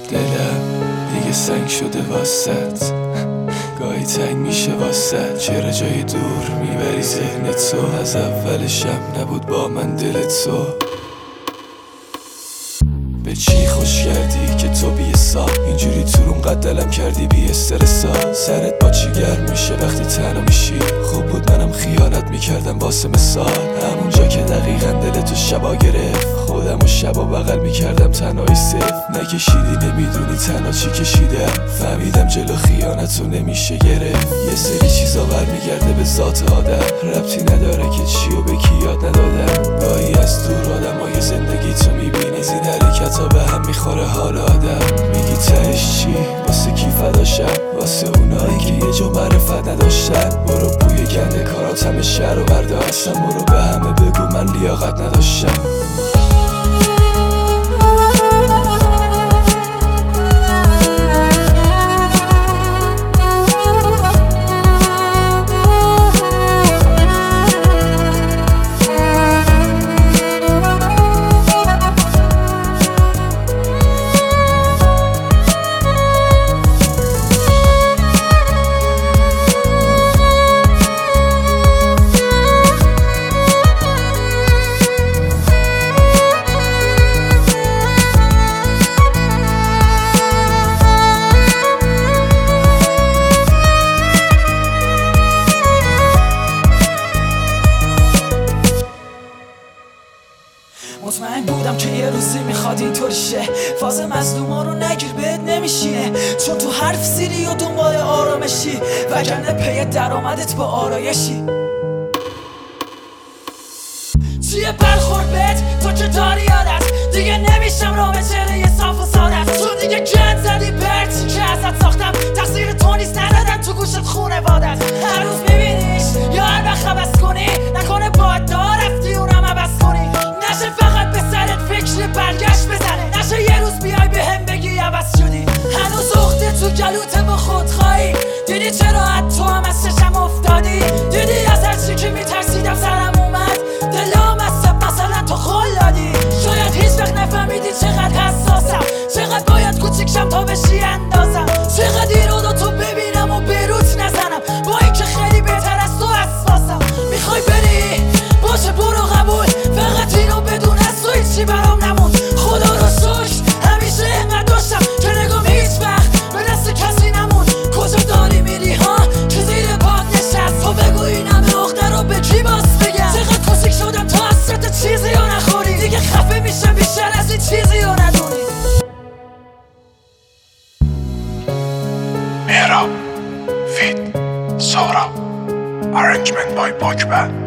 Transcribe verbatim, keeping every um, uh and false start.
دلم دیگه سنگ شده واسط، گاهی تنگ میشه واسط. چرا جای دور میبری ذهن تو؟ از اولشم نبود با من دل تو. به چی خوش کردی که تو بی حساب اینجوری تو رو انقدر دلم کردی بی استرسا؟ سرت با چی گرم میشه وقتی تنها میشی؟ خوب بود منم خیانت میکردم واسه مثال، همونجا که دقیقا دل تو شبا گرفت. خودم و شبا بغل میکردم تنهایی صفر. نکشیدی نمیدونی تنها چی کشیدم، فهمیدم جلو خیانتو نمیشه گرفت. یه سری چیزا برمیگرده به ذات آدم، ربطی نداره که چی و به کی یاد ندادم. گاهی از دور آدمای زندگی تو میبینی، زین حرکتا به هم میخوره حال آدم. میگی تهش چی؟ واسه کی فداشم؟ واسه اونایی که یه جو معرفت نداشتن. برو بوی گنده کارات همه شهر و بردار هستم، برو به همه بگو من لیاقت نداشتم. مطمئن بودم که یه روزی میخواد اینطوری شه، فاز مظلوما رو نگیر بهت نمیشینه، چون تو حرف سیری و دنبال آرامشی، وگرنه پی درآمدت با آرایشی. چیه برخورد بهت تو که داری یادت؟ دیگه نمیشم رابه چهره صاف و سادت، چون دیگه گند زدی برچی که ازت ساختم. تقصیر تو نیست ندادن تو گوشت خونه وادت. هر روز میبینیش یا هر وقت عبس کنی، نکنه باید دار رفتی اونم عبس کنی. نشه فقط به سرت فکر برگشت بزنه، نشه یه روز بیای به هم بگی عوض شدی. هنوز اخته تو گلوته با خودخواهی، دیدی چرا حد تو هم از چشم افتادی؟ دیدی از هر چی که میترسیدم سرم اومد، دلام از سب مثلا تو خل دادی. شاید هیچ وقت نفهمیدی چقدر حساسم، چقدر باید کوچیکشم تا بشی اندازم، چقدر ایرادو تو ببینم و بروت نزنم، با اینکه خیلی بهتر از تو حساسم. میخوای بری؟ باشه برو قبول، فقط اینو بدون از تو هیچی برام نموند. خدا رو شکر همیشه اینقدر داشتم که نگام هیچ وقت به دست کسی نموند. کجا داری میری ها که زیر باد نشست؟ تو بگو این همه عقده رو به کی باز بگم؟ چقدر کوچیک شدم تا حسرت چیزی رو نخوری، دیگه خفه میشم بیشتر از این چیزی رو ندونی. مهراب فیت سورا Arrangement by Bachman.